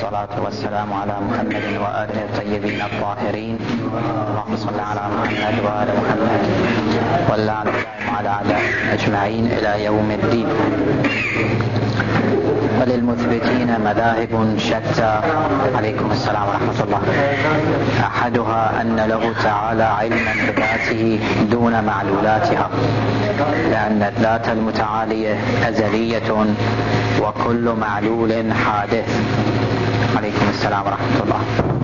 والصلاة والسلام على محمد وآله الطيبين الطاهرين. اللهم صل على محمد وآل محمد واللعن على أعدائهم أجمعين إلى يوم الدين. وللمثبتين مذاهب شتى. عليكم السلام ورحمة الله. أحدها أن له تعالى علما بذاته دون معلولاتها، لأن الذات المتعالية أزلية وكل معلول حادث. عليكم السلام ورحمة الله.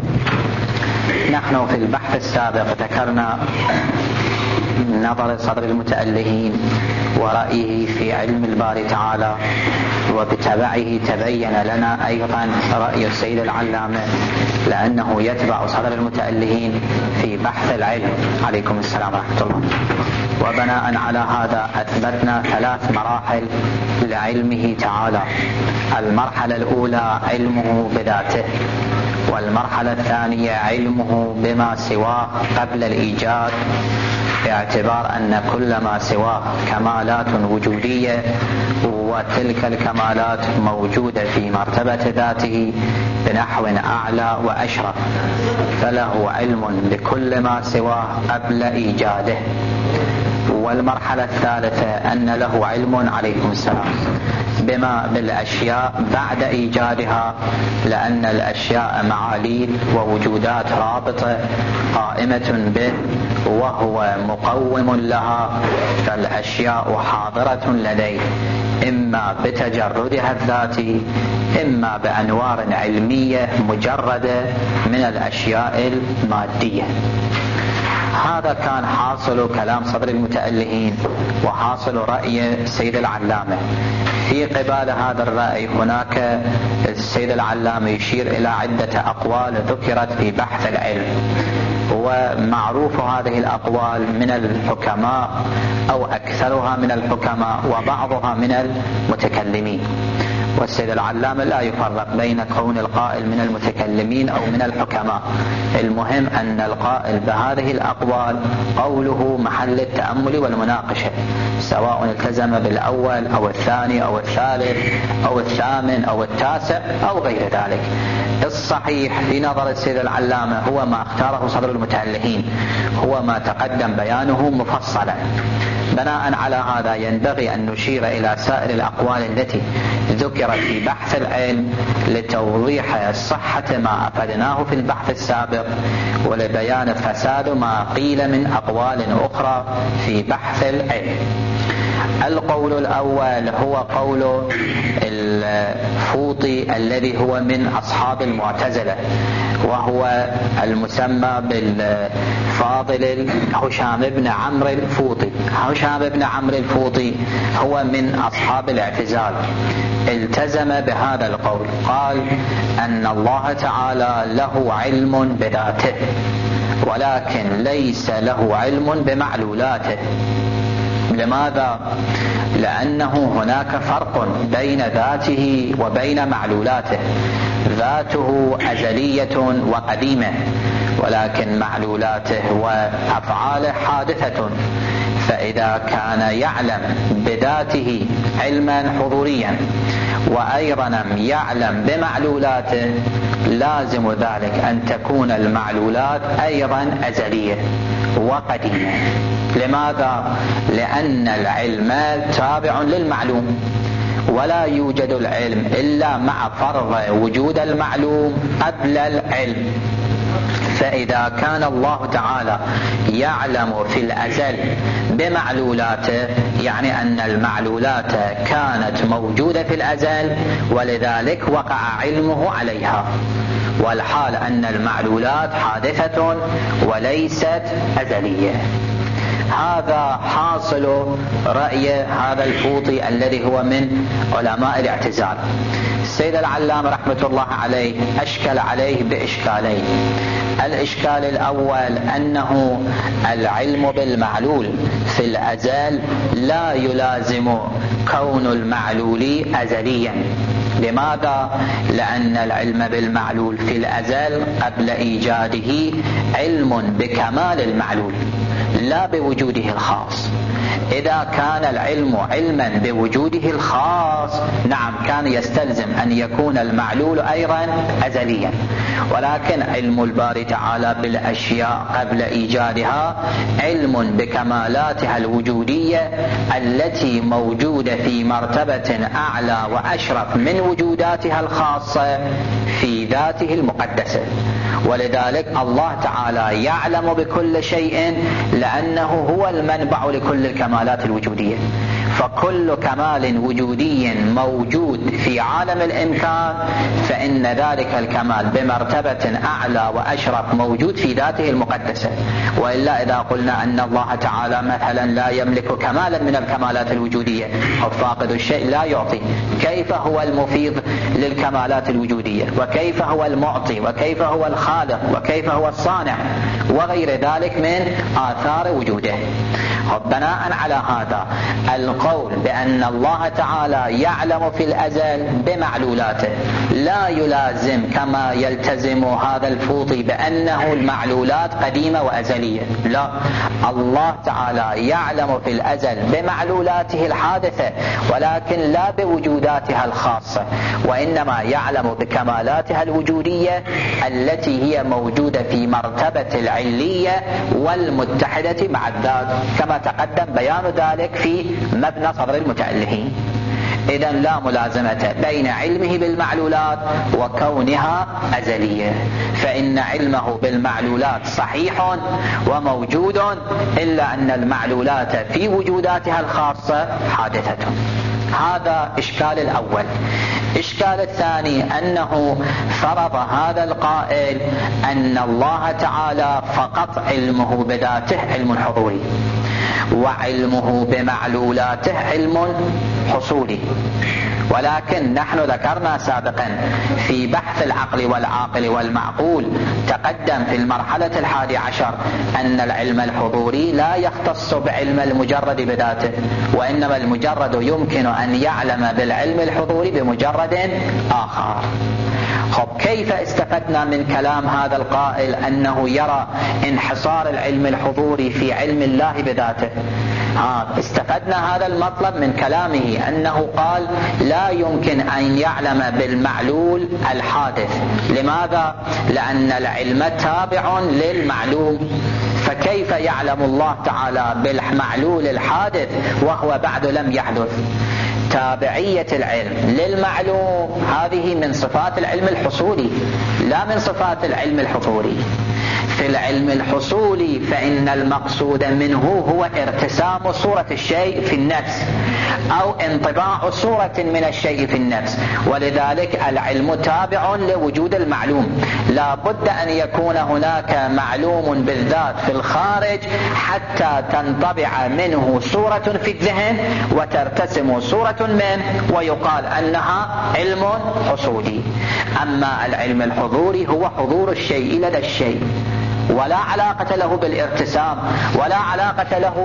نحن في البحث السابق ذكرنا نظر صدر المتألهين ورأيه في علم الباري تعالى، وبتبعه تبين لنا أيضا رأي السيد العلامة، لأنه يتبع صدر المتألهين في بحث العلم. عليكم السلام ورحمة الله. وبناء على هذا أثبتنا 3 مراحل لعلمه تعالى. المرحلة الأولى علمه بذاته، والمرحلة الثانية علمه بما سواه قبل الإيجاد، باعتبار أن كل ما سواه كمالات وجودية، وتلك الكمالات موجودة في مرتبة ذاته بنحو أعلى وأشرف، فله علم بكل ما سواه قبل إيجاده. والمرحلة الثالثة أن له علم، عليكم السلام، بما بالأشياء بعد إيجادها، لأن الأشياء معاليل ووجودات رابطة قائمة به وهو مقوم لها، فالأشياء حاضرة لديه إما بتجردها الذاتي إما بأنوار علمية مجردة من الأشياء المادية. هذا كان حاصل كلام صدر المتألهين وحاصل رأي السيد العلامة. في قبال هذا الرأي هناك السيد العلامة يشير إلى عدة أقوال ذكرت في بحث العلم، ومعروف هذه الأقوال من الحكماء أو أكثرها من الحكماء وبعضها من المتكلمين. والسيد العلامة لا يفرق بين كون القائل من المتكلمين أو من الحكماء، المهم أن القائل بهذه الأقوال قوله محل التأمل والمناقشة، سواء التزم بالأول أو الثاني أو الثالث أو الثامن أو التاسع أو غير ذلك. الصحيح في نظر السيد العلامة هو ما اختاره صدر المتألهين، هو ما تقدم بيانه مفصلا. بناء على هذا ينبغي أن نشير إلى سائر الأقوال التي ذكرت في بحث العلم لتوضيح صحة ما أفدناه في البحث السابق، ولبيان فساد ما قيل من أقوال أخرى في بحث العلم. القول الأول هو قول الفوطي الذي هو من أصحاب المعتزلة، وهو المسمى بالفاضل هشام بن عمرو الفوطي. هشام بن عمرو الفوطي هو من أصحاب الاعتزال، التزم بهذا القول، قال أن الله تعالى له علم بذاته ولكن ليس له علم بمعلولاته. لماذا؟ لأنه هناك فرق بين ذاته وبين معلولاته. ذاته أزلية وقديمة، ولكن معلولاته وأفعاله حادثة. فإذا كان يعلم بذاته علما حضوريا وأيضا يعلم بمعلولاته، لازم ذلك أن تكون المعلولات أيضا أزلية وقديمة. لماذا؟ لأن العلم تابع للمعلوم، ولا يوجد العلم إلا مع فرض وجود المعلوم قبل العلم. فإذا كان الله تعالى يعلم في الأزل بمعلولاته، يعني أن المعلولات كانت موجودة في الأزل ولذلك وقع علمه عليها، والحال أن المعلولات حادثة وليست أزلية. هذا حاصل رأي هذا الفوطي الذي هو من علماء الاعتزال. السيد العلامة رحمة الله عليه أشكل عليه بإشكالين. الإشكال الأول أنه العلم بالمعلول في الأزل لا يلازم كون المعلول أزليا، لماذا؟ لأن العلم بالمعلول في الأزل قبل إيجاده علم بكمال المعلول لا بوجوده الخاص. إذا كان العلم علما بوجوده الخاص نعم كان يستلزم أن يكون المعلول أيضا أزليا، ولكن علم الباري تعالى بالأشياء قبل إيجادها علم بكمالاتها الوجودية التي موجودة في مرتبة أعلى وأشرف من وجوداتها الخاصة في ذاته المقدسة. ولذلك الله تعالى يعلم بكل شيء لأنه هو المنبع لكل الكمالات الوجودية، فكل كمال وجودي موجود في عالم الإمكان فإن ذلك الكمال بمرتبة أعلى وأشرف موجود في ذاته المقدسة. وإلا إذا قلنا أن الله تعالى مثلا لا يملك كمالا من الكمالات الوجودية أو فاقد الشيء لا يعطي، كيف هو المفيض للكمالات الوجودية؟ وكيف هو المعطي؟ وكيف هو الخالق؟ وكيف هو الصانع؟ وغير ذلك من آثار وجوده. بناء على هذا القول بأن الله تعالى يعلم في الأزل بمعلولاته لا يلازم كما يلتزم هذا الفوطي بأنه المعلولات قديمة وأزلية، لا، الله تعالى يعلم في الأزل بمعلولاته الحادثة ولكن لا بوجوداتها الخاصة، وإنما يعلم بكمالاتها الوجودية التي هي موجودة في مرتبة العلية والمتحدة مع الذات كما تقدم بيان ذلك في مبنى صدر المتألهين. إذن لا ملازمة بين علمه بالمعلولات وكونها أزلية، فإن علمه بالمعلولات صحيح وموجود إلا أن المعلولات في وجوداتها الخاصة حادثة. هذا إشكال الأول. إشكال الثاني أنه فرض هذا القائل أن الله تعالى فقط علمه بذاته علم حضوري وعلمه بمعلولاته علم حصولي، ولكن نحن ذكرنا سابقا في بحث العقل والعاقل والمعقول تقدم في المرحلة 11 أن العلم الحضوري لا يختص بعلم المجرد بذاته، وإنما المجرد يمكن أن يعلم بالعلم الحضوري بمجرد آخر. كيف استفدنا من كلام هذا القائل أنه يرى انحصار العلم الحضوري في علم الله بذاته؟ استفدنا هذا المطلب من كلامه أنه قال لا يمكن أن يعلم بالمعلول الحادث. لماذا؟ لأن العلم تابع للمعلوم، فكيف يعلم الله تعالى بالمعلول الحادث وهو بعد لم يحدث؟ تابعية العلم للمعلوم هذه من صفات العلم الحصولي لا من صفات العلم الحضوري. في العلم الحصولي فإن المقصود منه هو ارتسام صورة الشيء في النفس أو انطباع صورة من الشيء في النفس، ولذلك العلم تابع لوجود المعلوم. لا بد أن يكون هناك معلوم بالذات في الخارج حتى تنطبع منه صورة في الذهن وترتسم صورة منه ويقال أنها علم حصولي. أما العلم الحضوري هو حضور الشيء لدى الشيء، ولا علاقة له بالارتسام ولا علاقة له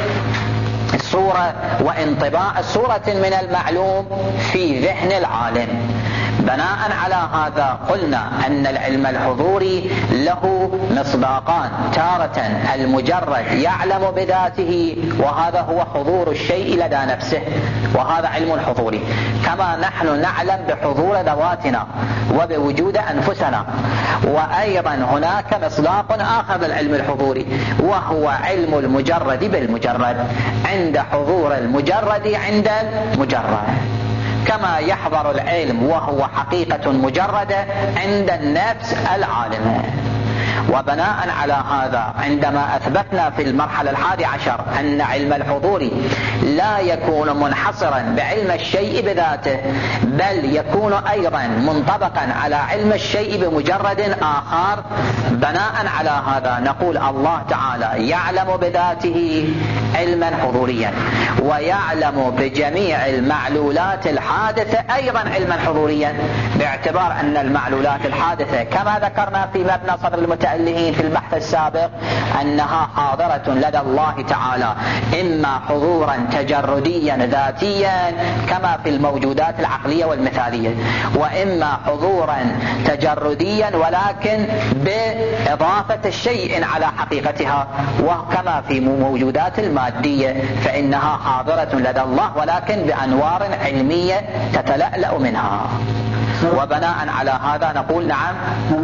بالصورة وانطباع صورة من المعلوم في ذهن العالم. بناء على هذا قلنا أن العلم الحضوري له مصداقان، تارة المجرد يعلم بذاته وهذا هو حضور الشيء لدى نفسه وهذا علم حضوري، كما نحن نعلم بحضور ذواتنا وبوجود أنفسنا. وأيضا هناك مصداق آخر للعلم الحضوري وهو علم المجرد بالمجرد عند حضور المجرد عند المجرد، كما يحضر العلم وهو حقيقة مجردة عند النفس العالمة. وبناء على هذا عندما أثبتنا في المرحلة 11 أن علم الحضور لا يكون منحصرا بعلم الشيء بذاته بل يكون أيضا منطبقا على علم الشيء بمجرد آخر، بناء على هذا نقول الله تعالى يعلم بذاته علما حضوريا، ويعلم بجميع المعلولات الحادثة أيضا علما حضوريا، باعتبار أن المعلولات الحادثة كما ذكرنا في مبنى صدر المتألهين في البحث السابق أنها حاضرة لدى الله تعالى إما حضورا تجرديا ذاتيا كما في الموجودات العقلية والمثالية، وإما حضورا تجرديا ولكن بإضافة الشيء على حقيقتها، وكما في موجودات المادية فإنها حاضرة لدى الله ولكن بأنوار علمية تتلألأ منها. وبناء على هذا نقول نعم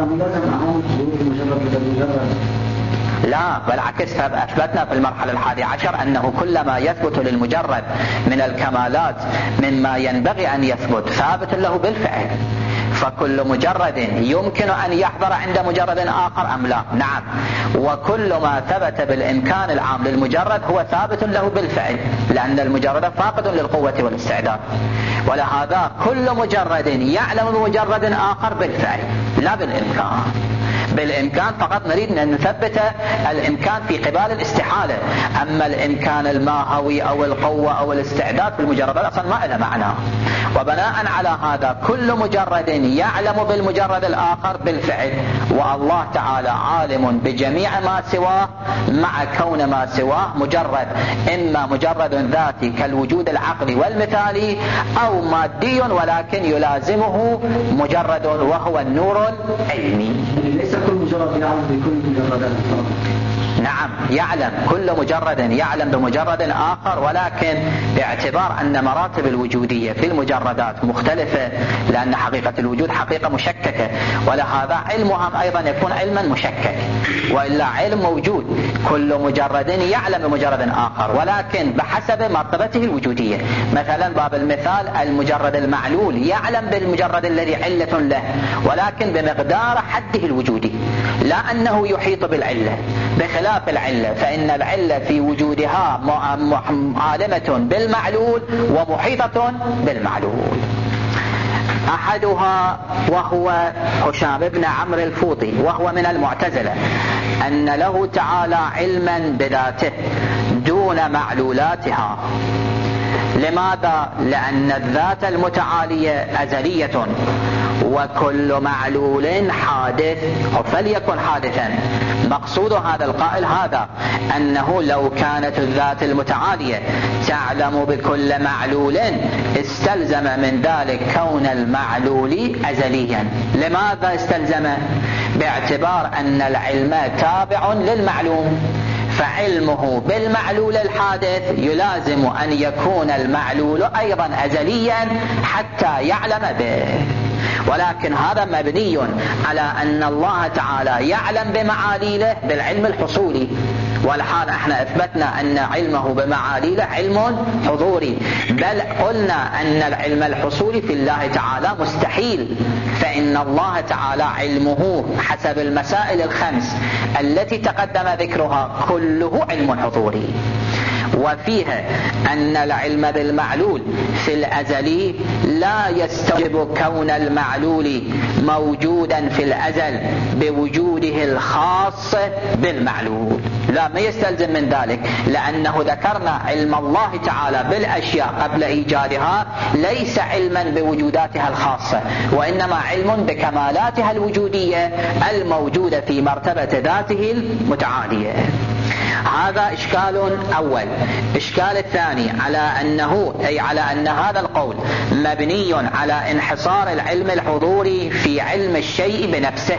لا، بالعكس أثبتنا في المرحلة 11 أنه كلما يثبت للمجرد من الكمالات مما ينبغي أن يثبت ثابت له بالفعل، فكل مجرد يمكن أن يحضر عند مجرد آخر أم لا؟ نعم، وكل ما ثبت بالإمكان العام للمجرد هو ثابت له بالفعل، لأن المجرد فاقد للقوة والاستعداد، ولهذا كل مجرد يعلم بمجرد آخر بالفعل لا بالإمكان. بالإمكان فقط نريد أن نثبت الإمكان في قبال الاستحالة، أما الإمكان الماهوي أو القوة أو الاستعداد في المجردات أصلا ما إلى معنى. وبناء على هذا كل مجرد يعلم بالمجرد الآخر بالفعل، والله تعالى عالم بجميع ما سواه، مع كون ما سواه مجرد، إما مجرد ذاتي كالوجود العقلي والمثالي أو مادي ولكن يلازمه مجرد وهو النور العلمي. ليس كل مجرد يعلم بكل مجردات. نعم، يعلم كل مجرد يعلم بمجرد آخر، ولكن باعتبار أن مراتب الوجودية في المجردات مختلفة، لأن حقيقة الوجود حقيقة مشككة، ولهذا علمهم أيضا يكون علما مشكك، وإلا علم موجود كل مجرد يعلم بمجرد آخر ولكن بحسب مرتبته الوجودية. مثلا باب المثال المجرد المعلول يعلم بالمجرد الذي علة له ولكن بمقدار حده الوجودي، لا أنه يحيط بالعلة، بخلاف العلة فإن العلة في وجودها عالمة بالمعلول ومحيطة بالمعلول. أحدها وهو هشام بن عمرو الفوطي وهو من المعتزلة، أن له تعالى علما بذاته دون معلولاتها. لماذا؟ لأن الذات المتعالية أزلية، وكل معلول حادث فليكن حادثا. مقصود هذا القائل هذا، أنه لو كانت الذات المتعالية تعلم بكل معلول استلزم من ذلك كون المعلول أزليا. لماذا استلزم؟ باعتبار أن العلم تابع للمعلوم، فعلمه بالمعلول الحادث يلازم أن يكون المعلول أيضا أزليا حتى يعلم به. ولكن هذا مبني على أن الله تعالى يعلم بمعاليله بالعلم الحصولي، والحال احنا اثبتنا ان علمه بمعاليله علم حضوري، بل قلنا ان العلم الحصولي في الله تعالى مستحيل، فإن الله تعالى علمه حسب المسائل الخمس التي تقدم ذكرها كله علم حضوري. وفيها أن العلم بالمعلول في الأزل لا يستوجب كون المعلول موجودا في الأزل بوجوده الخاص بالمعلول، لا ما يستلزم من ذلك، لأنه ذكرنا علم الله تعالى بالأشياء قبل إيجادها ليس علما بوجوداتها الخاصة، وإنما علم بكمالاتها الوجودية الموجودة في مرتبة ذاته المتعالية. هذا إشكال أول. إشكال الثاني على أن هذا القول مبني على انحصار العلم الحضوري في علم الشيء بنفسه،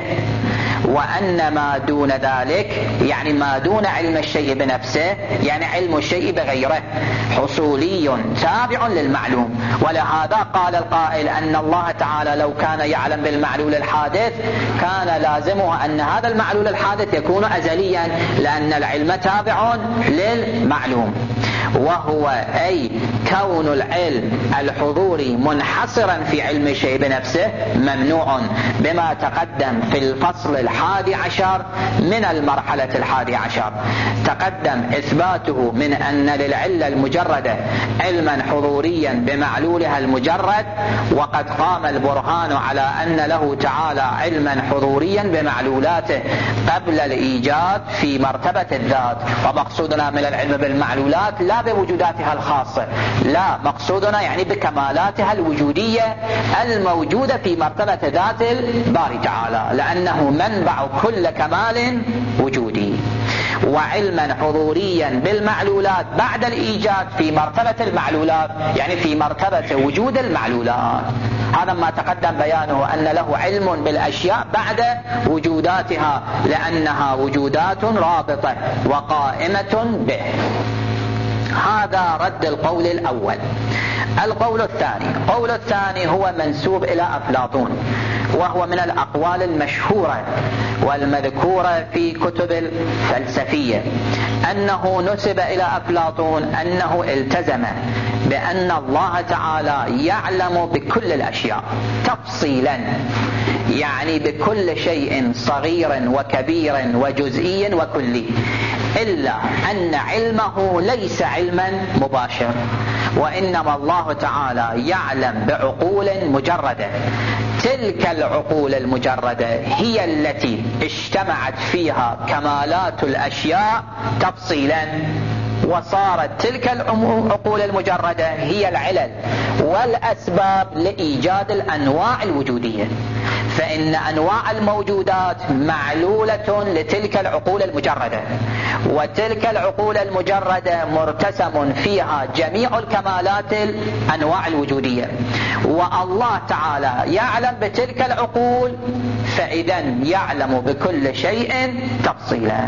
وأن ما دون ذلك يعني ما دون علم الشيء بنفسه يعني علم الشيء بغيره حصولي تابع للمعلوم. ولهذا قال القائل أن الله تعالى لو كان يعلم بالمعلول الحادث كان لازمه أن هذا المعلول الحادث يكون أزليا، لأن العلم تابع للمعلوم. وهو أي كون العلم الحضوري منحصرا في علم الشيء بنفسه ممنوع بما تقدم في الفصل 11 من المرحلة 11. تقدم إثباته من أن للعلة المجردة علما حضوريا بمعلولها المجرد، وقد قام البرهان على أن له تعالى علما حضوريا بمعلولاته قبل الإيجاد في مرتبة الذات. ومقصودنا من العلم بالمعلولات لا بوجوداتها الخاصة، لا، مقصودنا يعني بكمالاتها الوجودية الموجودة في مرتبة ذات الباري تعالى، لأنه منبع كل كمال وجودي. وعلما حضوريا بالمعلولات بعد الإيجاد في مرتبة المعلولات، يعني في مرتبة وجود المعلولات. هذا ما تقدم بيانه، أن له علم بالأشياء بعد وجوداتها، لأنها وجودات رابطة وقائمة به. هذا رد القول الأول. القول الثاني هو منسوب إلى أفلاطون، وهو من الأقوال المشهورة والمذكورة في كتب الفلسفية، أنه نسب إلى أفلاطون أنه التزم بأن الله تعالى يعلم بكل الأشياء تفصيلا، يعني بكل شيء صغير وكبير وجزئي وكلي، إلا أن علمه ليس علما مباشر، وإنما الله تعالى يعلم بعقول مجردة. تلك العقول المجردة هي التي اجتمعت فيها كمالات الأشياء تفصيلا، وصارت تلك العقول المجردة هي العلل والأسباب لإيجاد الأنواع الوجودية. فإن أنواع الموجودات معلولة لتلك العقول المجردة، وتلك العقول المجردة مرتسم فيها جميع الكمالات الأنواع الوجودية، والله تعالى يعلم بتلك العقول، فإذا يعلم بكل شيء تفصيلا.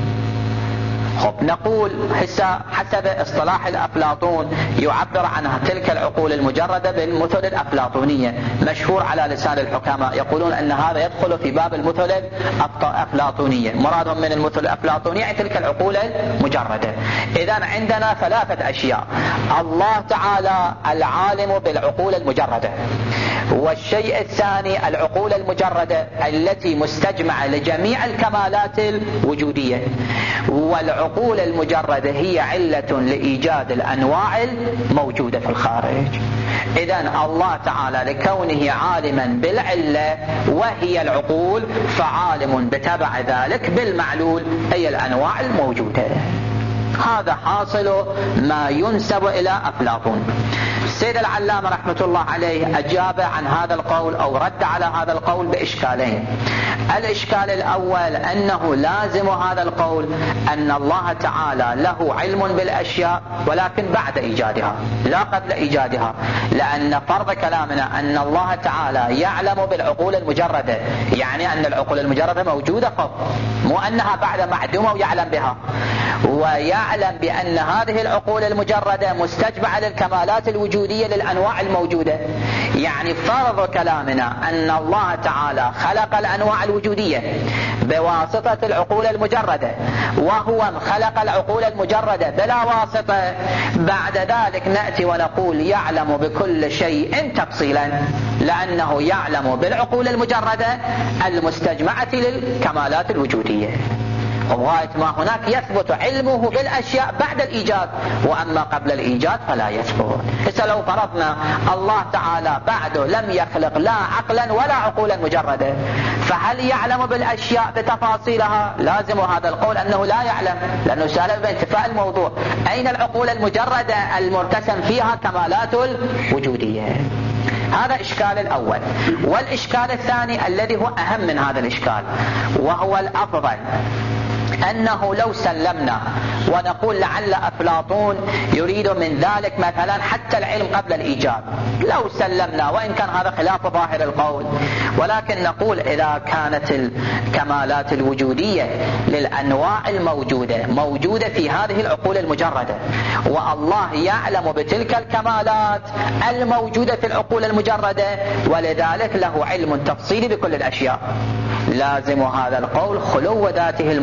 نقول حسب اصطلاح الأفلاطون يعبر عنها تلك العقول المجردة بالمثل الأفلاطونية، مشهور على لسان الحكماء، يقولون أن هذا يدخل في باب المثل الأفلاطونية. مرادهم من المثل الأفلاطونية يعني تلك العقول المجردة. إذن عندنا 3 أشياء: الله تعالى العالم بالعقول المجردة، والشيء الثاني العقول المجردة التي مستجمعة لجميع الكمالات الوجودية، والعقول المجردة هي علة لإيجاد الأنواع الموجودة في الخارج. إذن الله تعالى لكونه عالما بالعلة وهي العقول، فعالم بتبع ذلك بالمعلول أي الأنواع الموجودة. هذا حاصل ما ينسب إلى أفلاطون. السيد العلامة رحمة الله عليه أجاب عن هذا القول أو رد على هذا القول بإشكالين. الإشكال الأول أنه لازم هذا القول أن الله تعالى له علم بالأشياء ولكن بعد إيجادها لا قبل إيجادها، لأن فرض كلامنا أن الله تعالى يعلم بالعقول المجردة، يعني أن العقول المجردة موجودة فوق، مو أنها بعد معدومة ويعلم بها، ويعلم بأن هذه العقول المجردة مستجمعة للكمالات الوجودية للأنواع الموجودة. يعني فرض كلامنا أن الله تعالى خلق الأنواع الوجودية بواسطة العقول المجردة، وهو خلق العقول المجردة بلا واسطة، بعد ذلك نأتي ونقول يعلم بكل شيء تفصيلا، لأنه يعلم بالعقول المجردة المستجمعة للكمالات الوجودية. وغاية ما هناك يثبت علمه بالأشياء بعد الإيجاد، وأما قبل الإيجاد فلا يثبت. إذا لو فرضنا الله تعالى بعده لم يخلق لا عقلا ولا عقولا مجردة، فهل يعلم بالأشياء بتفاصيلها؟ لازم هذا القول أنه لا يعلم، لأنه سأل بانتفاء الموضوع أين العقول المجردة المرتسم فيها كمالات الوجودية. هذا إشكال الأول. والإشكال الثاني الذي هو أهم من هذا الإشكال وهو الأفضل، أنه لو سلمنا ونقول لعل أفلاطون يريد من ذلك مثلا حتى العلم قبل الإيجاد، لو سلمنا وإن كان هذا خلاف ظاهر القول، ولكن نقول إذا كانت الكمالات الوجودية للأنواع الموجودة موجودة في هذه العقول المجردة، والله يعلم بتلك الكمالات الموجودة في العقول المجردة، ولذلك له علم تفصيلي بكل الأشياء، لازم هذا القول خلو ذاته المقدسة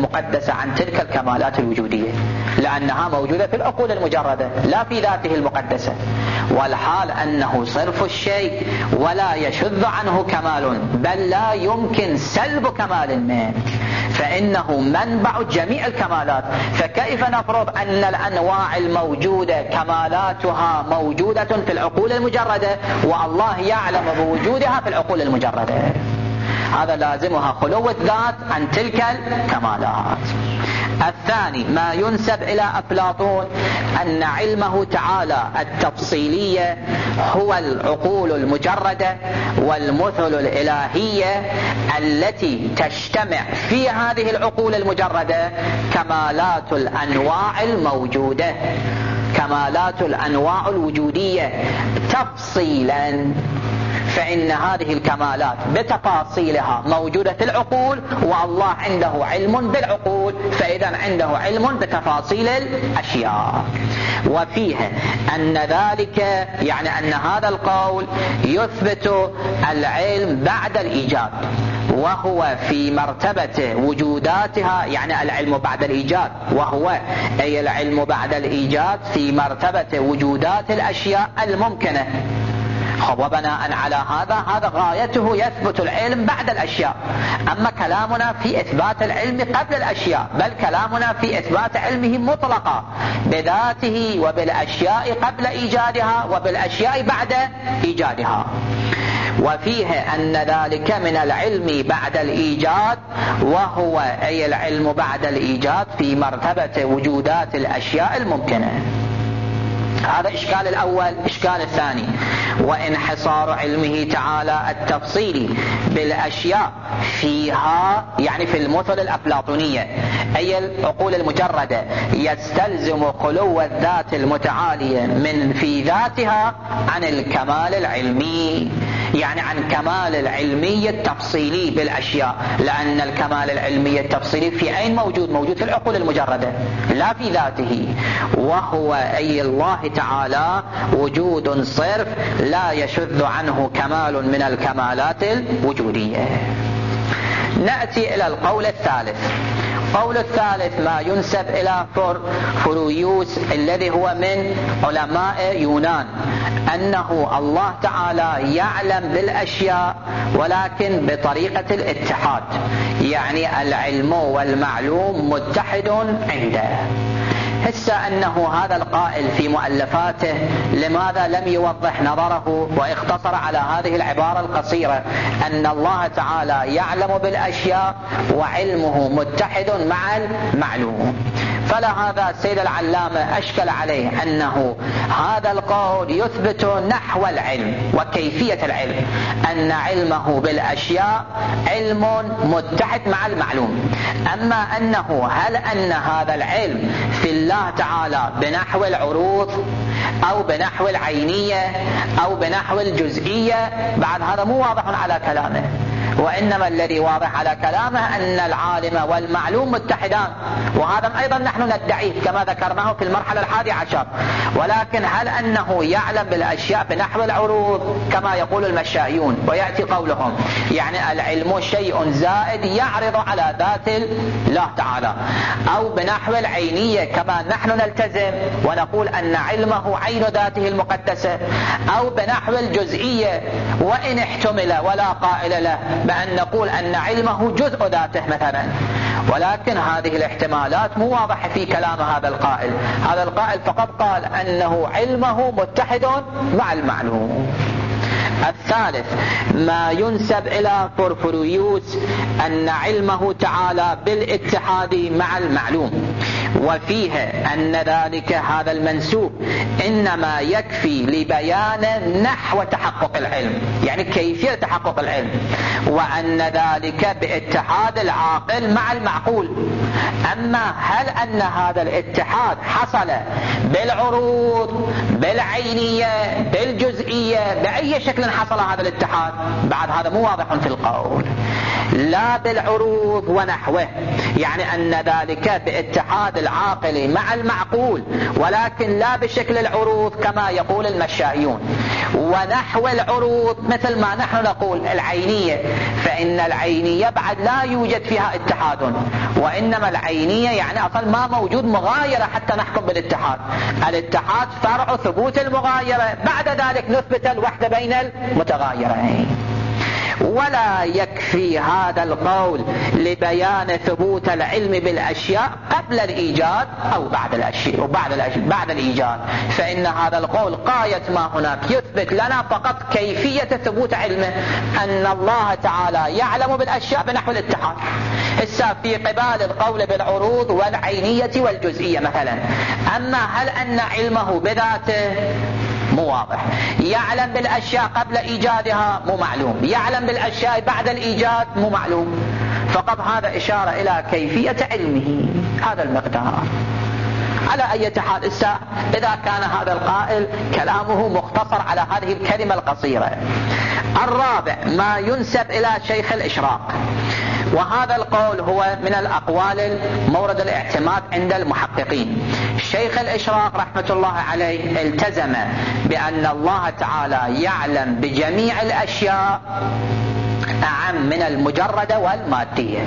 المقدسة عن تلك الكمالات الوجودية، لأنها موجودة في العقول المجردة لا في ذاته المقدسة، والحال أنه صرف الشيء ولا يشذ عنه كمال، بل لا يمكن سلب كمال منه، فإنه منبع جميع الكمالات. فكيف نفرض أن الأنواع الموجودة كمالاتها موجودة في العقول المجردة والله يعلم بوجودها في العقول المجردة؟ هذا لازمها خلو الذات عن تلك الكمالات. الثاني ما ينسب إلى أفلاطون أن علمه تعالى التفصيلية هو العقول المجردة والمثل الإلهية التي تجتمع في هذه العقول المجردة كمالات الأنواع الموجودة، كمالات الأنواع الوجودية تفصيلا، فإن هذه الكمالات بتفاصيلها موجودة في العقول والله عنده علم بالعقول، فإذا عنده علم بتفاصيل الأشياء. وفيها أن ذلك يعني أن هذا القول يثبت العلم بعد الإيجاد، وهو في مرتبة وجوداتها، يعني العلم بعد الإيجاد، وهو أي العلم بعد الإيجاد في مرتبة وجودات الأشياء الممكنة. وبناء على هذا غايته يثبت العلم بعد الأشياء. أما كلامنا في إثبات العلم قبل الأشياء، بل كلامنا في إثبات علمه مطلقا بذاته وبالأشياء قبل إيجادها وبالأشياء بعد إيجادها. وفيه أن ذلك من العلم بعد الإيجاد، وهو أي العلم بعد الإيجاد في مرتبة وجودات الأشياء الممكنة. هذا إشكال الأول. إشكال الثاني وانحصار علمه تعالى التفصيلي بالأشياء فيها، يعني في المثل الأفلاطونية أي العقول المجردة، يستلزم خلو الذات المتعالية من في ذاتها عن الكمال العلمي، يعني عن كمال العلمي التفصيلي بالأشياء، لأن الكمال العلمي التفصيلي في أين موجود؟ موجود في العقول المجردة لا في ذاته، وهو أي الله تعالى وجود صرف لا يشذ عنه كمال من الكمالات الوجودية. نأتي إلى القول الثالث. القول الثالث ما ينسب إلى فرويوس الذي هو من علماء يونان، أنه الله تعالى يعلم بالأشياء ولكن بطريقة الاتحاد، يعني العلم والمعلوم متحد عنده. هسه أنه هذا القائل في مؤلفاته لماذا لم يوضح نظره واختصر على هذه العبارة القصيرة أن الله تعالى يعلم بالأشياء وعلمه متحد مع المعلوم؟ فلهذا السيد العلامة أشكل عليه أنه هذا القول يثبت نحو العلم وكيفية العلم، أن علمه بالأشياء علم متحد مع المعلوم. أما أنه هل أن هذا العلم في الله تعالى بنحو العروض أو بنحو العينية أو بنحو الجزئية، بعد هذا مو واضح على كلامه، وإنما الذي واضح على كلامه أن العالم والمعلوم متحدان، وهذا أيضا نحن ندعيه كما ذكرناه في المرحلة 11. ولكن هل أنه يعلم بالأشياء بنحو العروض كما يقول المشائيون ويأتي قولهم يعني العلم شيء زائد يعرض على ذات الله تعالى، أو بنحو العينية كما نحن نلتزم ونقول أن علمه عين ذاته المقدسة، أو بنحو الجزئية وإن احتمل ولا قائل له بأن نقول أن علمه جزء ذاته مثلا. ولكن هذه الاحتمالات مو واضحة في كلام هذا القائل. هذا القائل فقط قال أنه علمه متحد مع المعلوم. الثالث ما ينسب إلى فرويوس أن علمه تعالى بالاتحاد مع المعلوم، وفيه أن ذلك هذا المنسوب إنما يكفي لبيان نحو تحقق العلم، يعني كيفية تحقق العلم، وأن ذلك باتحاد العاقل مع المعقول. أما هل أن هذا الاتحاد حصل بالعروض بالعينية بالجزئية بأي شكل حصل هذا الاتحاد؟ بعد هذا مو واضح في القول. لا بالعروض ونحوه، يعني أن ذلك باتحاد الاعتقاد العاقلي مع المعقول، ولكن لا بشكل العروض كما يقول المشائيون. ونحو العروض مثل ما نحن نقول العينية، فإن العينية بعد لا يوجد فيها اتحاد، وإنما العينية يعني أصلا ما موجود مغايرة حتى نحكم بالاتحاد. الاتحاد فرع ثبوت المغايرة، بعد ذلك نثبت الوحدة بين المتغايرين. ولا يكفي هذا القول لبيان ثبوت العلم بالأشياء قبل الإيجاد أو بعد الأشياء بعد الإيجاد، فإن هذا القول غاية ما هناك يثبت لنا فقط كيفية ثبوت علمه، أن الله تعالى يعلم بالأشياء بنحو الاتحاد. في قبال القول بالعروض والعينية والجزئية مثلا. أما هل أن علمه بذاته؟ مو واضح. يعلم بالأشياء قبل إيجادها؟ مو معلوم. يعلم بالأشياء بعد الإيجاد؟ مو معلوم. فقط هذا إشارة إلى كيفية علمه، هذا المقدار. على أي حال إذا كان هذا القائل كلامه مختصر على هذه الكلمة القصيرة. الرابع ما ينسب إلى شيخ الإشراق، وهذا القول هو من الأقوال مورد الاعتماد عند المحققين. شيخ الإشراق رحمة الله عليه التزم بأن الله تعالى يعلم بجميع الأشياء أعم من المجردة والمادية،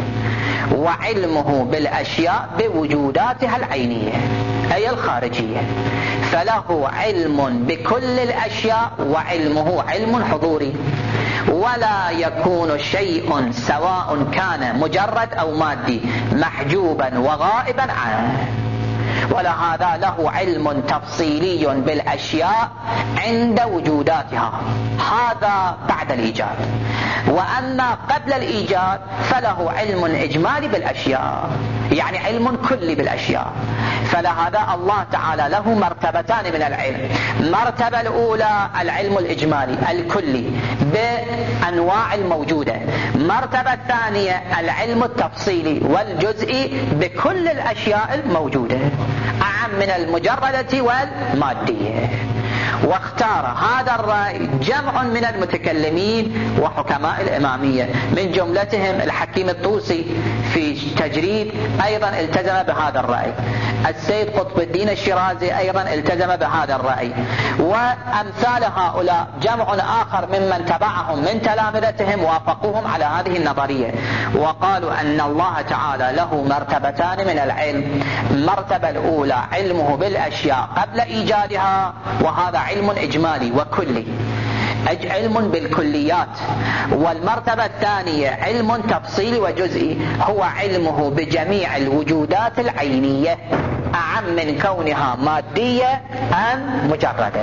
وعلمه بالأشياء بوجوداتها العينية أي الخارجية، فله علم بكل الأشياء وعلمه علم حضوري، ولا يكون شيء سواء كان مجرد أو مادي محجوبا وغائبا عنه. ولهذا له علم تفصيلي بالأشياء عند وجوداتها، هذا بعد الإيجاد. وأما قبل الإيجاد فله علم إجمالي بالأشياء، يعني علم كلي بالأشياء. فلهذا الله تعالى له مرتبتان من العلم. مرتبة الأولى العلم الإجمالي الكلي بأنواع الموجودة، مرتبة الثانية العلم التفصيلي والجزئي بكل الأشياء الموجودة أعم من المجردة والمادية. واختار هذا الرأي جمع من المتكلمين وحكماء الإمامية، من جملتهم الحكيم الطوسي في تجريد أيضا التزم بهذا الرأي، السيد قطب الدين الشيرازي أيضا التزم بهذا الرأي، وأمثال هؤلاء جمع آخر ممن تبعهم من تلامذتهم وافقوهم على هذه النظرية، وقالوا أن الله تعالى له مرتبتان من العلم. المرتبة الأولى علمه بالأشياء قبل إيجادها، وهذا علم إجمالي وكلي، علم بالكليات. والمرتبة الثانية علم تفصيلي وجزئي، هو علمه بجميع الوجودات العينية أعم من كونها مادية أم مجردة.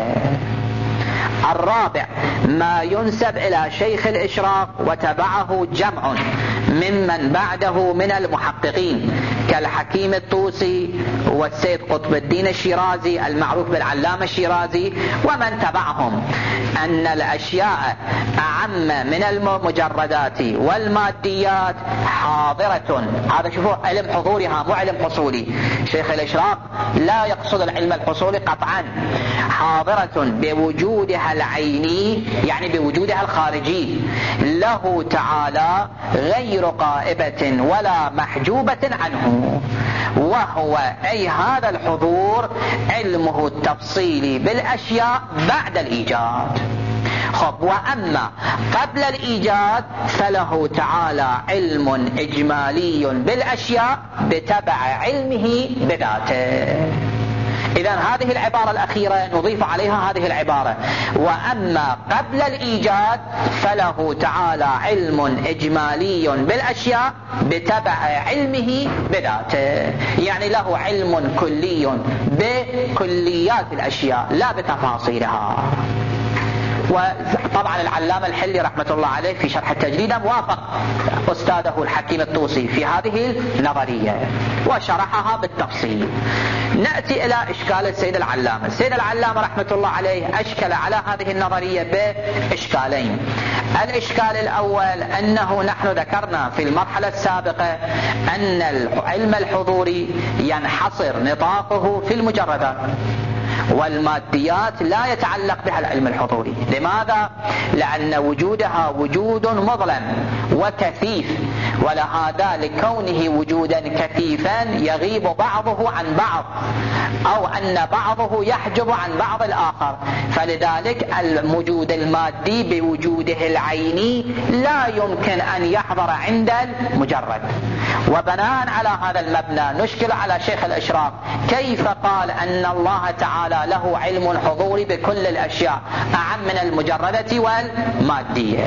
الرابع ما ينسب إلى شيخ الإشراق وتبعه جمع ممن بعده من المحققين كالحكيم الطوسي والسيد قطب الدين الشيرازي المعروف بالعلامة الشيرازي ومن تبعهم، أن الأشياء أعم من المجردات والماديات حاضرة. هذا شوفوا علم حضورها مو علم حصولي. شيخ الإشراق لا يقصد العلم الحصولي قطعا، حاضرة بوجودها العيني يعني بوجودها الخارجي له تعالى غير غائبة ولا محجوبة عنه، وهو أي هذا الحضور علمه التفصيلي بالأشياء بعد الإيجاد. وأما قبل الإيجاد فله تعالى علم إجمالي بالأشياء بتبع علمه بذاته. إذن هذه العبارة الأخيرة نضيف عليها هذه العبارة: وأما قبل الإيجاد فله تعالى علم إجمالي بالأشياء بتبع علمه بذاته، يعني له علم كلي بكليات الأشياء لا بتفاصيلها. وطبعا العلامة الحلي رحمة الله عليه في شرح التجريد موافق أستاذه الحكيم الطوسي في هذه النظرية وشرحها بالتفصيل. نأتي إلى إشكال السيد العلامة. السيد العلامة رحمة الله عليه أشكل على هذه النظرية بإشكالين. الإشكال الأول أنه نحن ذكرنا في المرحلة السابقة أن العلم الحضوري ينحصر نطاقه في المجردات، والماديات لا يتعلق بها العلم الحضوري. لماذا؟ لأن وجودها وجود مظلم وكثيف ولهذا لكونه وجودا كثيفا يغيب بعضه عن بعض، أو أن بعضه يحجب عن بعض الآخر، فلذلك الوجود المادي بوجوده العيني لا يمكن أن يحضر عند المجرد. وبناء على هذا المبنى نشكل على شيخ الإشراق كيف قال أن الله تعالى له علم حضوري بكل الأشياء أعم من المجردة والمادية،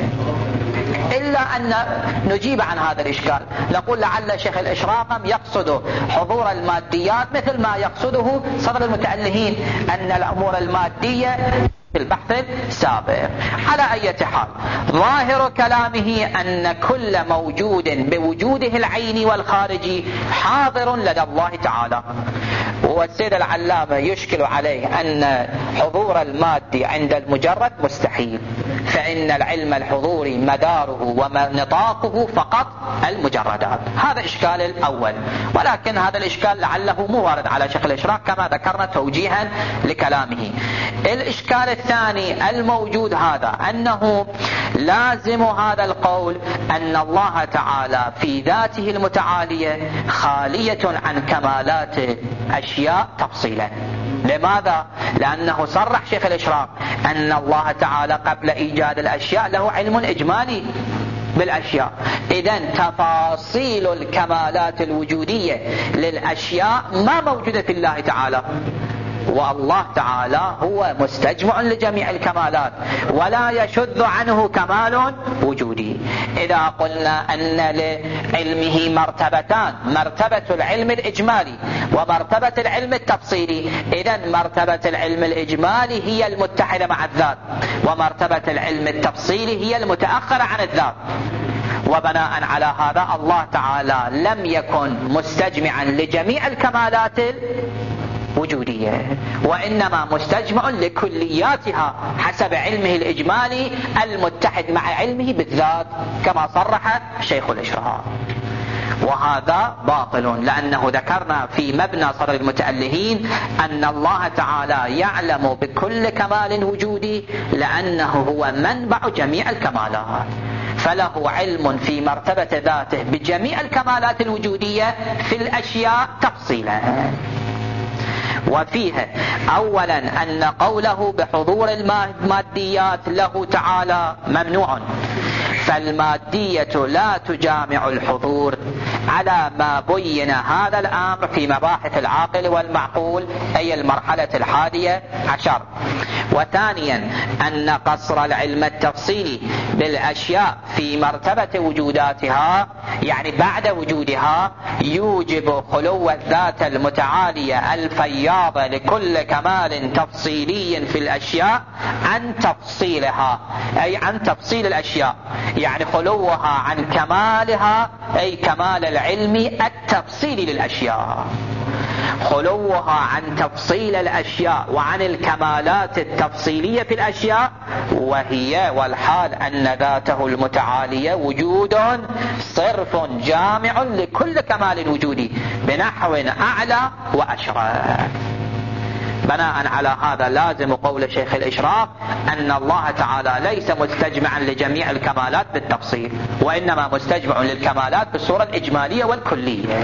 إلا أن نجيب عن هذا الإشكال، نقول لعل شيخ الإشراق يقصد حضور الماديات مثل ما يقصده صدر المتألهين أن الأمور المادية في البحث السابق. على أي حال ظاهر كلامه أن كل موجود بوجوده العيني والخارجي حاضر لدى الله تعالى. والسيد العلامة يشكل عليه أن حضور المادي عند المجرد مستحيل، فإن العلم الحضوري مداره ونطاقه فقط المجردات. هذا إشكال الأول، ولكن هذا الإشكال لعله مو وارد على شيخ الإشراق كما ذكرنا توجيها لكلامه. الإشكال الثاني الموجود هذا أنه لازم هذا القول أن الله تعالى في ذاته المتعالية خالية عن كمالات أشياء تفصيلا. لماذا؟ لأنه صرح شيخ الإشراق أن الله تعالى قبل إيجاد الأشياء له علم إجمالي بالأشياء، إذن تفاصيل الكمالات الوجودية للأشياء ما موجودة في الله تعالى، والله تعالى هو مستجمع لجميع الكمالات ولا يشذ عنه كمال وجودي. إذا قلنا أن لعلمه مرتبتان، مرتبة العلم الإجمالي ومرتبة العلم التفصيلي، إذن مرتبة العلم الإجمالي هي المتحدة مع الذات، ومرتبة العلم التفصيلي هي المتأخرة عن الذات. وبناء على هذا الله تعالى لم يكن مستجمعا لجميع الكمالات وجودية، وإنما مستجمع لكلياتها حسب علمه الإجمالي المتحد مع علمه بالذات كما صرح شيخ الإشراق. وهذا باطل، لأنه ذكرنا في مبنى صدر المتألهين أن الله تعالى يعلم بكل كمال وجودي لأنه هو منبع جميع الكمالات، فله علم في مرتبة ذاته بجميع الكمالات الوجودية في الأشياء تفصيلا. وفيها أولا أن قوله بحضور الماديات له تعالى ممنوع، فالمادية لا تجامع الحضور على ما بين هذا الأمر في مباحث العاقل والمعقول، أي المرحلة 11. وثانيا أن قصر العلم التفصيلي بالأشياء في مرتبة وجوداتها، يعني بعد وجودها، يوجب خلو الذات المتعالية الفياضة لكل كمال تفصيلي في الأشياء عن تفصيلها، أي عن تفصيل الأشياء، يعني خلوها عن كمالها، أي كمال العلم التفصيلي للأشياء، خلوها عن تفصيل الأشياء وعن الكمالات التفصيلية في الأشياء، وهي والحال أن ذاته المتعالية وجود صرف جامع لكل كمال وجودي بنحو أعلى وأشرف. بناء على هذا لازم قول شيخ الإشراق أن الله تعالى ليس مستجمعا لجميع الكمالات بالتفصيل، وإنما مستجمع للكمالات بالصورة الإجمالية والكلية.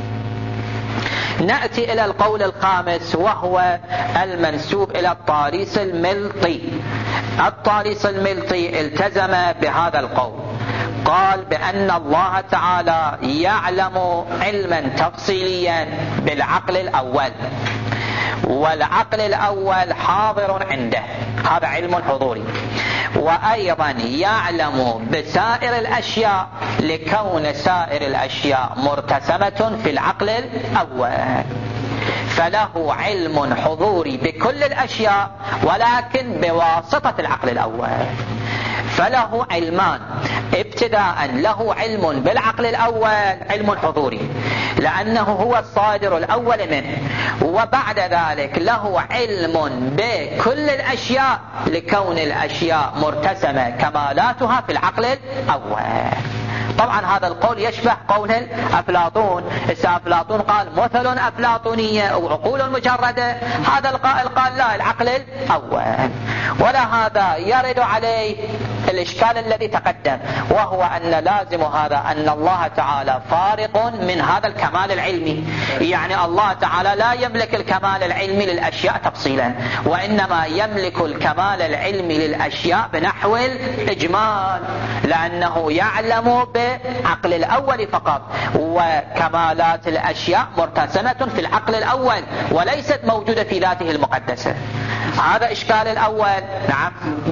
نأتي إلى القول الخامس وهو المنسوب إلى الطاريس الملطي. الطاريس الملطي التزم بهذا القول، قال بأن الله تعالى يعلم علما تفصيليا بالعقل الأول، والعقل الأول حاضر عنده، هذا علم حضوري، وأيضا يعلم بسائر الأشياء لكون سائر الأشياء مرتسمة في العقل الأول، فله علم حضوري بكل الأشياء ولكن بواسطة العقل الأول. فله علمان، ابتداء له علم بالعقل الأول علم حضوري لأنه هو الصادر الأول منه، وبعد ذلك له علم بكل الأشياء لكون الأشياء مرتسمة كمالاتها في العقل الأول. طبعا هذا القول يشبه قول أفلاطون. أفلاطون قال مثل أفلاطونية أو عقول مجردة، هذا القائل قال لا، العقل الأول. ولا هذا يرد عليه الإشكال الذي تقدم، وهو أن لازم هذا أن الله تعالى فارق من هذا الكمال العلمي. يعني الله تعالى لا يملك الكمال العلمي للأشياء تفصيلا، وإنما يملك الكمال العلمي للأشياء بنحو الإجمال، لأنه يعلم بعقل الأول فقط، وكمالات الأشياء مرتسمة في العقل الأول وليست موجودة في ذاته المقدسة. هذا إشكال الأول. نعم.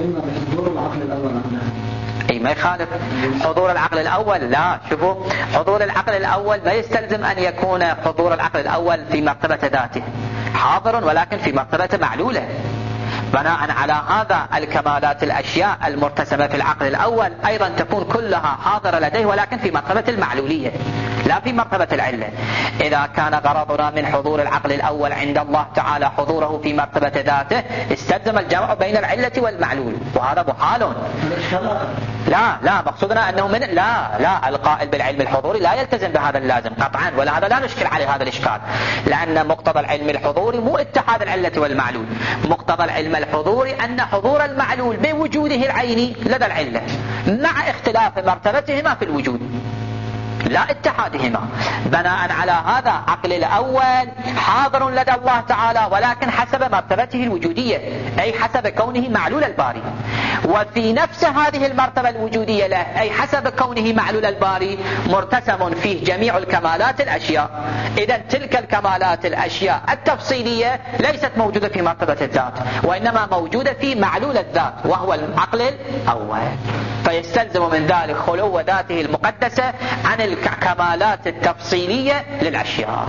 اي ما يخالف حضور العقل الاول. لا، شوفوا، حضور العقل الاول ما يستلزم ان يكون حضور العقل الاول في مرتبة ذاته، حاضر ولكن في مرتبة معلولة. بناء على هذا الكمالات الاشياء المرتسمة في العقل الاول ايضا تكون كلها حاضرة لديه، ولكن في مرتبة المعلولية لا في مرتبة العلة. إذا كان غرضنا من حضور العقل الأول عند الله تعالى حضوره في مرتبة ذاته، استلزم الجمع بين العلة والمعلول، وهذا محال. لا مقصودنا أنه من لا القائل بالعلم الحضوري لا يلتزم بهذا اللازم قطعا، ولا هذا لا نشكل عليه هذا الإشكال، لأن مقتضى العلم الحضوري مو اتحاد العلة والمعلول. مقتضى العلم الحضوري أن حضور المعلول بوجوده العيني لدى العلة مع اختلاف مرتبتهما في الوجود لا اتحادهما. بناء على هذا عقل الأول حاضر لدى الله تعالى، ولكن حسب مرتبته الوجودية، أي حسب كونه معلول الباري. وفي نفس هذه المرتبة الوجودية له، أي حسب كونه معلول الباري، مرتسم فيه جميع الكمالات الأشياء. إذا تلك الكمالات الأشياء التفصيلية ليست موجودة في مرتبة الذات، وإنما موجودة في معلول الذات وهو العقل الأول. فيستلزم من ذلك خلو ذاته المقدسة عن الكمالات التفصيلية للأشياء.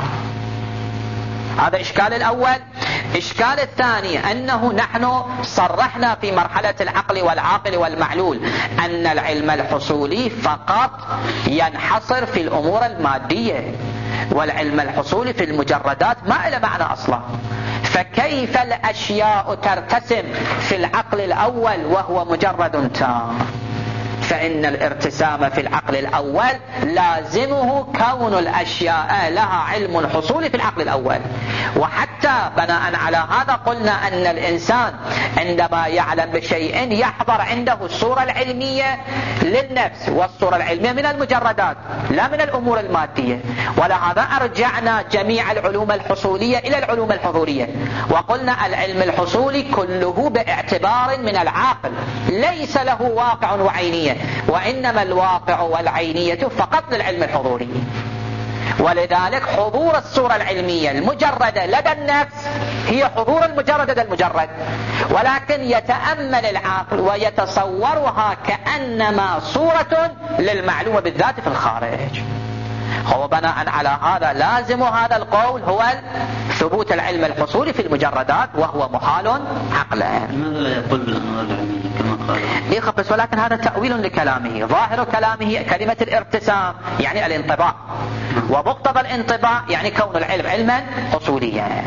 هذا إشكال الأول. إشكال الثاني أنه نحن صرحنا في مرحلة العقل والعاقل والمعلول أن العلم الحصولي فقط ينحصر في الأمور المادية، والعلم الحصولي في المجردات ما له معنى أصلا. فكيف الأشياء ترتسم في العقل الأول وهو مجرد تام؟ فإن الارتسام في العقل الأول لازمه كون الأشياء لها علم حصولي في العقل الأول. وحتى بناء على هذا قلنا أن الإنسان عندما يعلم بشيء يحضر عنده الصورة العلمية للنفس، والصورة العلمية من المجردات لا من الأمور المادية. ولهذا أرجعنا جميع العلوم الحصولية إلى العلوم الحضورية، وقلنا العلم الحصولي كله باعتبار من العاقل، ليس له واقع وعينية، وإنما الواقع والعينية فقط للعلم الحضوري. ولذلك حضور الصورة العلمية المجردة لدى النفس هي حضور المجرد لدى المجرد، ولكن يتأمل العقل ويتصورها كأنما صورة للمعلومة بالذات في الخارج. هو بناء على هذا لازم هذا القول هو ثبوت العلم الحصولي في المجردات، وهو محال عقلا. لماذا لا يقول بالأنوار العلمية كما قال؟ يخبص، ولكن هذا تأويل لكلامه. ظاهر كلامه كلمة الارتسام يعني الانطباع، ومقتضى الانطباع يعني كون العلم علما حصوليا.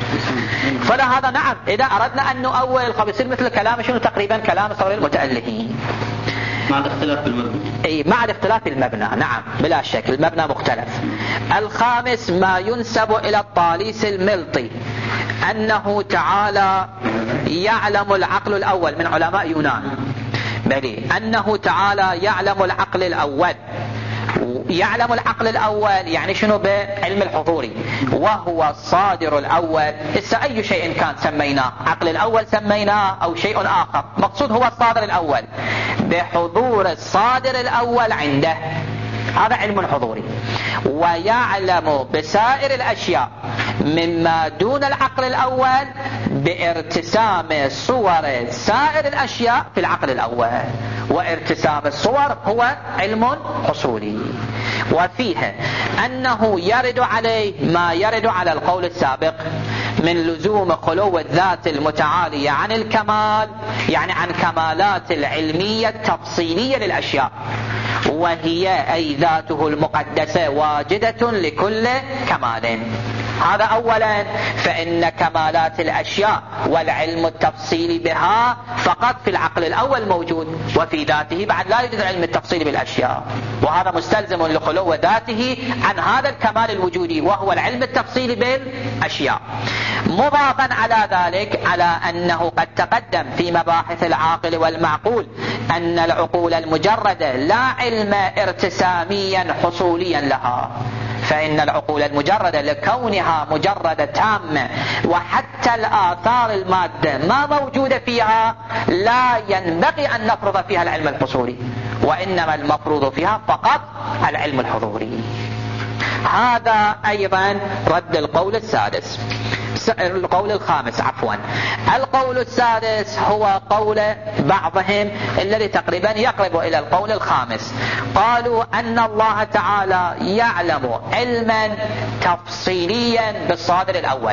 فلهذا نعم، إذا أردنا أن نؤول الخبيث مثل كلام شنو تقريبا كلام صغير المتألهين مع الاختلاف في المبنى. اي مع الاختلاف في المبنى، نعم بلا شك المبنى مختلف. الخامس ما ينسب الى الطاليس الملطي انه تعالى يعلم العقل الاول من علماء يونان، بلي انه تعالى يعلم العقل الاول. يعلم العقل الأول يعني شنو؟ بعلم الحضوري، وهو الصادر الأول. إسا أي شيء كان سميناه عقل الأول سميناه أو شيء آخر، مقصود هو الصادر الأول، بحضور الصادر الأول عنده، هذا علم حضوري. ويعلم بسائر الأشياء مما دون العقل الأول بارتسام صور سائر الأشياء في العقل الأول، وارتسام الصور هو علم حصولي. وفيه أنه يرد عليه ما يرد على القول السابق من لزوم خلو الذات المتعالية عن الكمال، يعني عن كمالات العلمية التفصيلية للأشياء، وهي أي ذاته المقدسة واجدة لكل كمال. هذا أولا، فإن كمالات الأشياء والعلم التفصيلي بها فقط في العقل الأول موجود، وفي ذاته بعد لا يوجد العلم التفصيلي بالأشياء، وهذا مستلزم لخلو ذاته عن هذا الكمال الوجودي وهو العلم التفصيلي بالأشياء. مضافا على ذلك على أنه قد تقدم في مباحث العاقل والمعقول أن العقول المجردة لا علم ارتساميا حصوليا لها، فإن العقول المجردة لكونها مجردة تامة وحتى الآثار المادة ما موجودة فيها لا ينبغي أن نفرض فيها العلم الحصولي، وإنما المفروض فيها فقط العلم الحضوري. هذا أيضا رد القول السادس. القول الخامس عفوا. القول السادس هو قول بعضهم الذي تقريبا يقرب إلى القول الخامس. قالوا أن الله تعالى يعلم علما تفصيليا بالصادر الأول،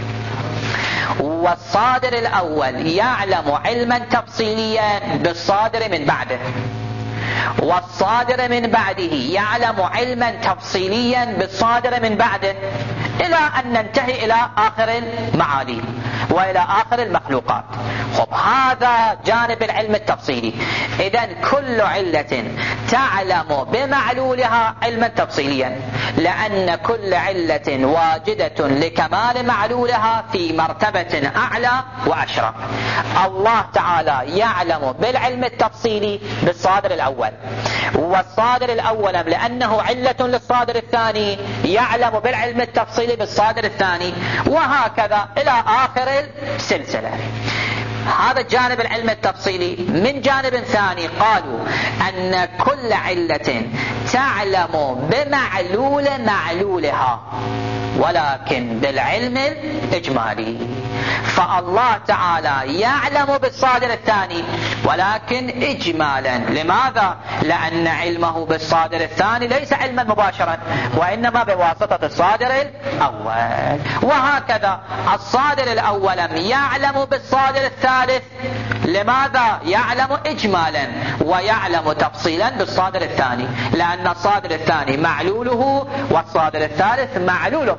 والصادر الأول يعلم علما تفصيليا بالصادر من بعده، والصادر من بعده يعلم علما تفصيليا بالصادر من بعده، إلى أن ننتهي إلى آخر المعالي وإلى آخر المخلوقات. خب هذا جانب العلم التفصيلي. إذن كل علة تعلم بمعلولها علما تفصيليا، لأن كل علة واجدة لكمال معلولها في مرتبة أعلى وأشرف. الله تعالى يعلم بالعلم التفصيلي بالصادر الأول، والصادر الأول لأنه علة للصادر الثاني يعلم بالعلم التفصيلي بالصادر الثاني، وهكذا إلى آخر السلسلة. هذا الجانب العلم التفصيلي. من جانب ثاني قالوا أن كل علة تعلم بمعلول معلولها ولكن بالعلم الإجمالي، فالله تعالى يعلم بالصادر الثاني ولكن إجمالا. لماذا؟ لأن علمه بالصادر الثاني ليس علما مباشرا، وإنما بواسطة الصادر الأول. وهكذا الصادر الأول يعلم بالصادر الثالث. لماذا؟ يعلم إجمالا ويعلم تفصيلا بالصادر الثاني، لأن الصادر الثاني معلوله والصادر الثالث معلوله.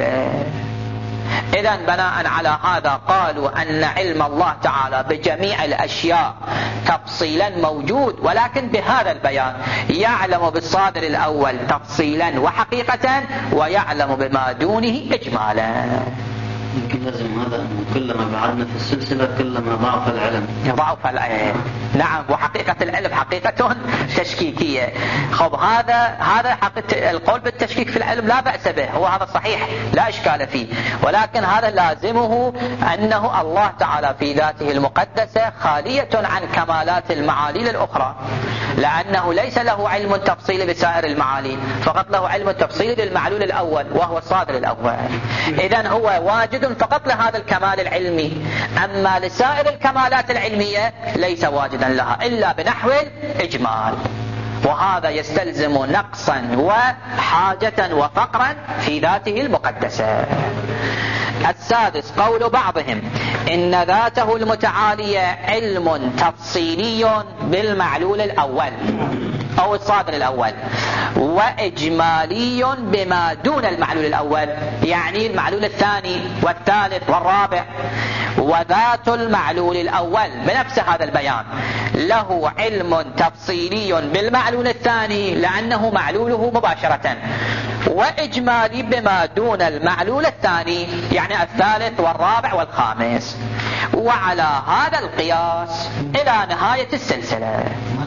إذن بناء على هذا قالوا أن علم الله تعالى بجميع الأشياء تفصيلا موجود، ولكن بهذا البيان يعلم بالصادر الأول تفصيلا وحقيقة، ويعلم بما دونه إجمالا. يمكن لازم هذا أنه كلما بعدنا في السلسلة كلما ضعف العلم. ضعف العلم، نعم. وحقيقة العلم حقيقة تشكيكية. خب هذا حقيقة القول بالتشكيك في العلم لا بأس به، هو هذا صحيح لا إشكال فيه، ولكن هذا لازمه أنه الله تعالى في ذاته المقدسة خالية عن كمالات المعالي الأخرى، لأنه ليس له علم تفصيلي بسائر المعالي، فقط له علم تفصيلي بالمعلول الأول وهو الصادر الأول. إذن هو واجد فقط لهذا الكمال العلمي، أما لسائر الكمالات العلمية ليس واجدا لها إلا بنحو الإجمال، وهذا يستلزم نقصا وحاجة وفقرا في ذاته المقدسة. السادس قول بعضهم إن ذاته المتعالية علم تفصيلي بالمعلول الأول أو الصادر الأول، وإجمالي بما دون المعلول الأول، يعني المعلول الثاني والثالث والرابع. وذات المعلول الأول بنفس هذا البيان له علم تفصيلي بالمعلول الثاني لأنه معلوله مباشرة، وإجمالي بما دون المعلول الثاني، يعني الثالث والرابع والخامس. وعلى هذا القياس إلى نهاية السلسلة.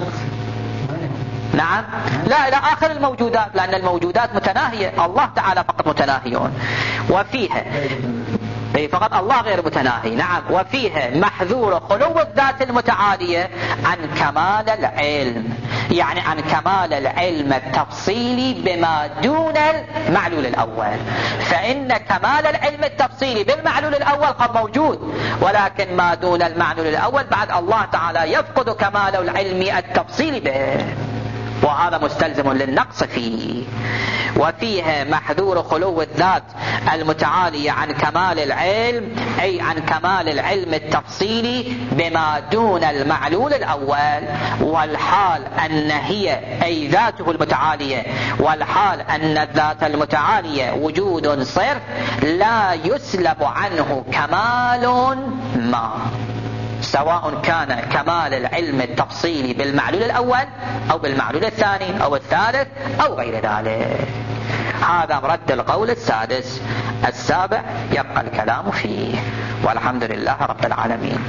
نعم، لا إلى آخر الموجودات، لأن الموجودات متناهية، الله تعالى فقط متناهيون، وفيها فقط الله غير متناهي. نعم، وفيها محذور خلو الذات المتعالية عن كمال العلم، يعني عن كمال العلم التفصيلي بما دون المعلول الأول، فإن كمال العلم التفصيلي بالمعلول الأول قد موجود، ولكن ما دون المعلول الأول بعد الله تعالى يفقد كمال العلم التفصيلي به، وهذا مستلزم للنقص فيه. وفيها محذور خلو الذات المتعالية عن كمال العلم، أي عن كمال العلم التفصيلي بما دون المعلول الأول، والحال أن هي أي ذاته المتعالية، والحال أن الذات المتعالية وجود صرف لا يسلب عنه كمال ما، سواء كان كمال العلم التفصيلي بالمعلول الأول أو بالمعلول الثاني أو الثالث أو غير ذلك. هذا رد القول السادس. السابع يبقى الكلام فيه، والحمد لله رب العالمين.